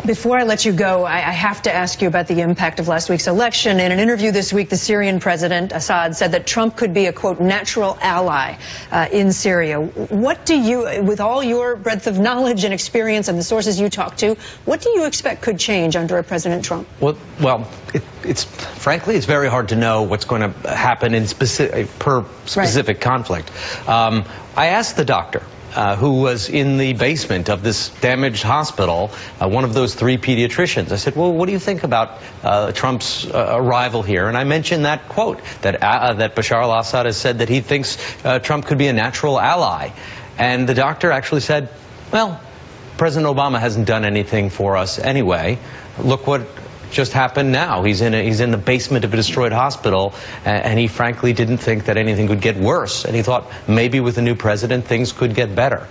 Before I let you go, I have to ask you about the impact of last week's election. In an interview this week, the Syrian president, Assad, said that Trump could be a, quote, natural ally in Syria. What do you, with all your breadth of knowledge and experience and the sources you talk to, what do you expect could change under a President Trump? Well, frankly, it's very hard to know what's going to happen in specific conflict. I asked the doctor who was in the basement of this damaged hospital, one of those 3 pediatricians. I said, well, what do you think about Trump's arrival here? And I mentioned that quote that Bashar al-Assad has said that he thinks Trump could be a natural ally. And the doctor actually said, well, President Obama hasn't done anything for us anyway. Look what just happened now. He's in the basement of a destroyed hospital, and he frankly didn't think that anything could get worse, and he thought maybe with a new president things could get better.